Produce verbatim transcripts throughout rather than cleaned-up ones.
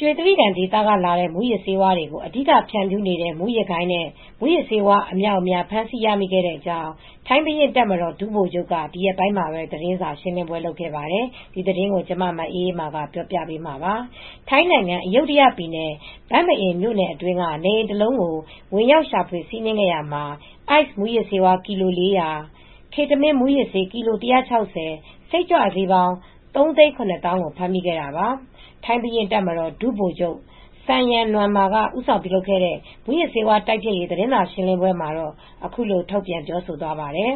ရွှေတြိဂံဒေသကလာတဲ့မူးယစ်ဆေးဝါးတွေကို အဓိကဖြန့်ဖြူးနေတဲ့မူးယစ်ဂိုဏ်းနဲ့မူးယစ်ဆေးဝါးအမြောက်အများဖမ်းဆီးရမိခဲ့တဲ့အကြောင်း ထိုင်းဘုရင့်တပ်မတော်ဒုဗိုလ်ချုပ်ကဒီရက်ပိုင်းမှာပဲသတင်းစာရှင်းလင်းပွဲလုပ်ခဲ့ပါတယ်။ ဒီသတင်းကိုမအေးအေးမာကပြောပြပေးမှာပါ။ ထိုင်းနိုင်ငံအယုဒ္ဓယပြည်နယ် ဘန်မအင်မြို့နယ်အတွင်းကနေအိမ်တလုံးကိုဝင်ရောက်ရှာဖွေစီးနင်းခဲ့ရာမှာ Ice မူးယစ်ဆေးကီလို ၄၀၀၊ Ketamine မူးယစ်ဆေးကီလို ၁၆၀၊ စိတ်ကြွဆေးပေါင်း သုံးသိန်း ခုနှစ်သောင်းကိုဖမ်းမိခဲ့တာပါ။ ထိုင်းဘုရင့်တပ်မတော်ဒုဗိုလ်ချုပ် Sayan Nuanma ကဦးဆောင်ပြုလုပ်ခဲ့တဲ့မူးယစ်ဆေးဝါးတိုက်ဖျက်ရေးသတင်းစာရှင်းလင်းပွဲမှာတော့အခုလိုထုတ်ပြန်ပြောဆိုသွားပါတယ်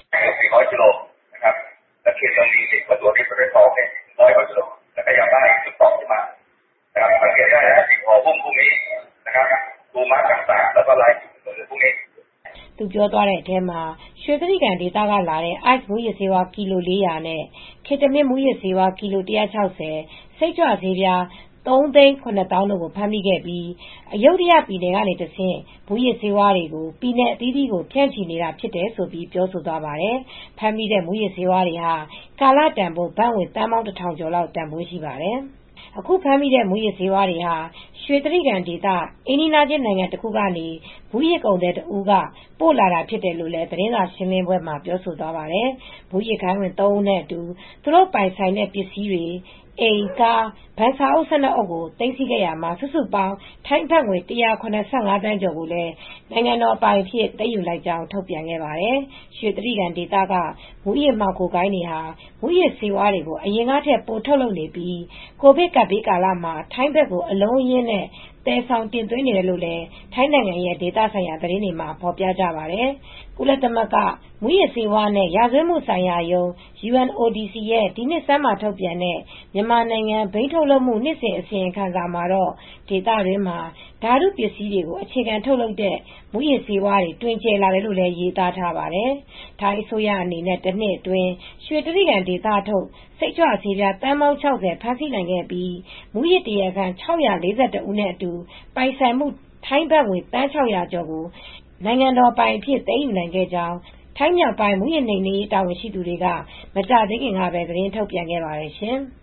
။ သူပြောသွားတဲ့အထဲမှာရွှေတြိဂံဒေသကလာတဲ့ Ice မူးယစ်ဆေးကီလို ၄၀၀ နဲ့ Ketamine မူးယစ်ဆေးကီလို ၁၆၀၊ စိတ်ကြွဆေး သုံးသိန်း ခုနှစ်သောင်းတို့ကိုဖမ်းမိခဲ့ပြီး အယုဒ္ဓယပြည်နယ်ကနေတဆင့် မူးယစ်ဆေးတွေကို ပြည်နယ်အသီးသီးကိုဖြန့်ချီနေတာဖြစ်တယ်လို့ပြောဆိုသွားပါတယ်။ ဖမ်းမိတဲ့မူးယစ်ဆေးဝါးတွေဟာ ကာလတန်ဖိုးဘတ်ငွေသန်းပေါင်းတထောင်ကျော်လောက်တန်ဖိုးရှိပါတယ်။ အခုဖမ်းမိတဲ့မူးယစ်ဆေးဝါးတွေဟာ ရွှေတြိဂံဒေသအိမ်နီးချင်းနိုင်ငံတခုကနေ မူးယစ်ကုန်သည်တဦးကပို့လာတာဖြစ်တယ်လို့လည်းသတင်းစာရှင်းလင်းပွဲမှာပြောဆိုသွားပါတယ်။ မူးယစ်ဂိုဏ်းဝင် သုံးဦးနဲ့အတူ သူတို့ပိုင်ဆိုင်တဲ့ပစ္စည်းတွေအိမ်၊ ကား၊ ဘဏ်စာအုပ် ၁၂ အုပ်ကိုသိမ်းဆည်းခဲ့ရာမှာ စုစုပေါင်းထိုင်းဘတ်ငွေ ၁၇၅ သန်းကျော်ကိုလည်းနိုင်ငံတော်ပိုင်အဖြစ်သိမ်းယူလိုက်ကြောင်းထုတ်ပြန်ခဲ့ပါတယ်။ ရွှေတြိဂံဒေသက မူးယစ်မှောင်ခိုဂိုဏ်းတွေဟာ မူးယစ်ဆေးတွေကိုအရင်ကထက်ပိုထုတ်လုပ်နေပြီး ကိုဗစ်ကပ်ဘေးကာလမှာ ထိုင်းဘက်ကိုအလုံးအရင်းနဲ့သယ်ဆောင်တင်သွင်းနေတယ်လို့လည်း ထိုင်းနိုင်ငံရဲ့ဒေသဆိုင်ရာသတင်းတွေမှာဖော်ပြကြပါတယ်။ ကုလသမဂ္ဂမူးယစ်ဆေးဝါးနဲ့ ရာဇဝတ်မှုဆိုင်ရာရုံး U N O D C ရဲ့ ဒီနှစ်ဆန်းမှာထုတ်ပြန်တဲ့ မြန်မာနိုင်ငံဘိန်းထုတ်လုပ်မှုနှစ်စဉ်အစီရင်ခံစာမှာတော့ ဒေသတွင်းမှာ ဓါတုပစ္စည်းတွေကိုအခြေခံထုတ်လုပ်တဲ့ မူးယစ်ဆေးဝါးတွေတွင်ကျယ်လာတယ်လို့လည်းရေးသားထားပါတယ်။ ထိုင်းအစိုးရအနေနဲ့တနှစ်အတွင်း ရွှေတြိဂံဒေသထုတ်စိတ်ကြွဆေးသန်းပေါင်း ၆၀ ဖမ်းဆီးနိုင်ခဲ့ပြီး မူးယစ်တရားခံ ၆၄၁ ဦးနဲ့အတူ ပိုင်ဆိုင်မှုထိုင်းဘတ်ငွေသန်း ၆၀၀ ကျော်ကိုနိုင်ငံတော်ပိုင်အဖြစ်သိမ်းယူနိုင်ခဲ့ကြောင်း ထိုင်းမြောက်ပိုင်းမူးယစ်နှိမ်နင်းရေးတာဝန်ရှိသူတွေက မကြာသေးခင်ကပဲသတင်းထုတ်ပြန်ခဲ့ပါတယ်ရှင်။